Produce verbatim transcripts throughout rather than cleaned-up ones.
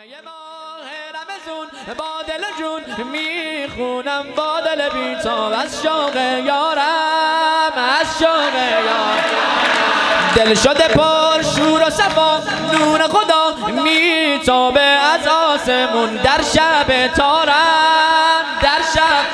نیمه ماه رمضان با دل جون میخونم با دل بیتاب از شوق یارم، از شوق یارم. دل شده پر شور و صفا، نور خدا میتابه از آسمون در شب تارم، در شب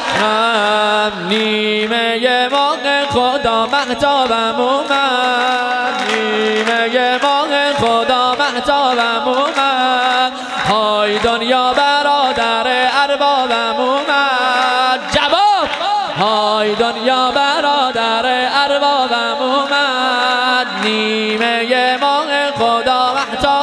نیمه ماه خدا مهتابم اومد، نیمه ماه خدا مهتابم اومد، های دنیا برادر اربابم اومد. جواب های دنیا برادر اربابم اومد، نیمه ماه خدا مهتاب،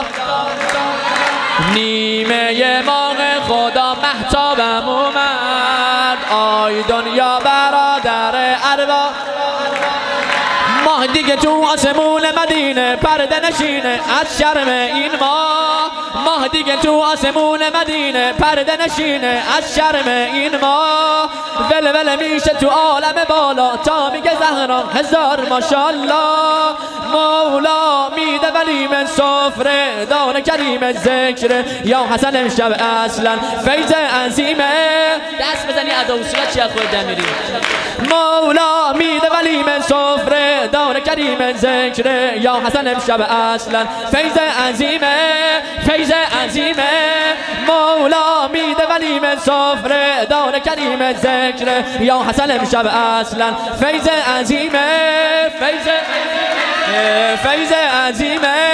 نیمه ماه خدا مهتابم اومد، آی دنیا برادر ارباب. ماه دیگه تو آسمون مدینه پرده نشینه از شرم این ماه، ماه دیگه تو آسمون مدینه پرده نشینه از شرم این ماه، ول ول میشه تو عالم بالا تا میگه زهرا هزار ماشالله. مولا میده ولیم سفره دان کریم ذکر یا حسن امشب اصلا فیض عظیمه. دست بزنی عدوسیت چی خود دمیری. مولا میده ولیم سفره دان کریم ذکر یا حسن امشب اصلا فیض عظیمه، فیض عظیمه. مولا میده ولیم سفره دان کریم ذکر یا حسن امشب اصلا فیض عظیمه، فیض فیض عظیمه.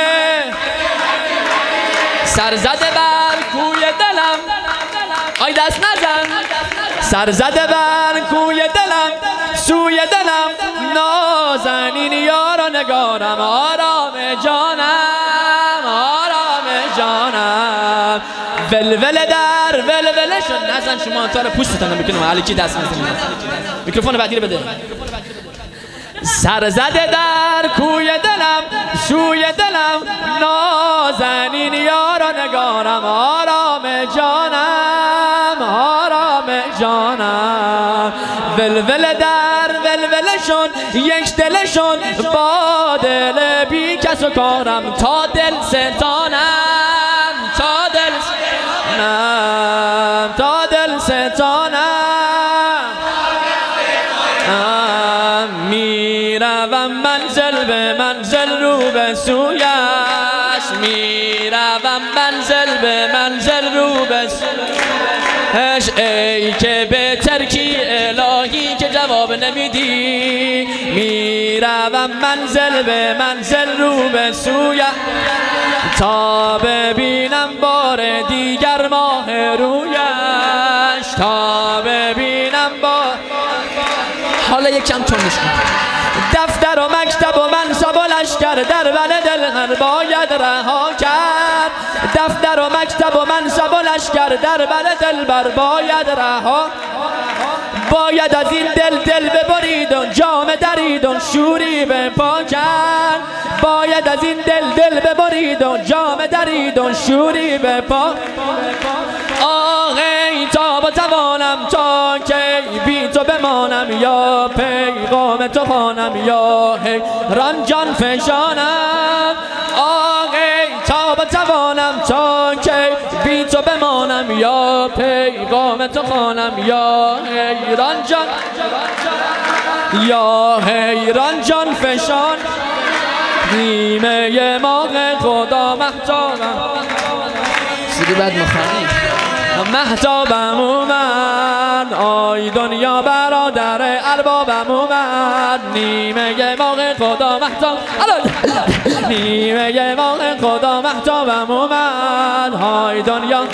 سرزده بر کوی دلم، آی دست نزن، سرزده بر کوی دلم سوی دلم نازنین یارا نگارم، آرام جانم، آرام جانم. ولول در ولول شد نزن شما تا رو پوستتون میکنم علی کی دست میزنید. میکروفون بعدی رو بده. سرزده در کوی دلم سوی دلم نازنین یارا نگارم، آرام جانم، آرام جانم. ولول در ولولشون یک دلشون با دل بی کس و کارم، تا دل ستانم، تا دل ستانم، تا دل ستانم. میروم منزل به منزل رو به سویش، میروم منزل به منزل رو به سویش. ای که به ترکی الهی که جواب نمیدی، میروم منزل به منزل رو به سویش تا ببینم بار دیگر ماه رویش، تا ببینم بار. حالا یک کم تونش کن. دفتر و مکتب و منصب و لشکر در بل دل هر باید رها کرد، دفتر و مکتب و منصب و لشکر در بل دل بر باید رها. باید از این دل دل ببرید و جام درید و شوری بپا کرد، باید از این دل دل ببرید و جام درید و شوری بپا. آه ای تا با توانم تا کی بی تو بمانم، یا پیغام تو خوانم یا حیران جان فشانم. آه ای تا با توانم تا کی بی تو بمانم، یا پیغام تو خوانم یا حیران جان، یا حیران جان فشان. نیمه ماه خدا مهتابم، سیدی بعد مخانی مهتابم اومد، آی دنیا برادر اربابم اومد. نیمه ماه خدا مهتاب، نیمه ماه خدا مهتابم اومد، های دنیا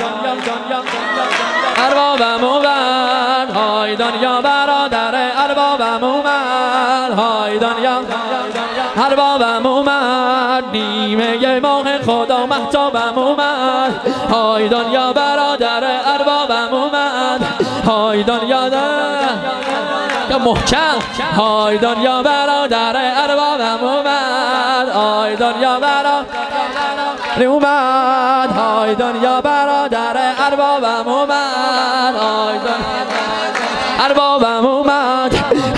اربابم اومد، های دنیا برادر اربابم اومد، های دنیا اربابم اومد. نیمه ماه خدا مهتابم اومد، های دنیا برادر اربابم اومد، های دنیا در محکم، های دنیا برادر اربابم اومد، های دنیا برادر اومد، های دنیا برادر اربابم اومد، های دنیا اربابم اومد،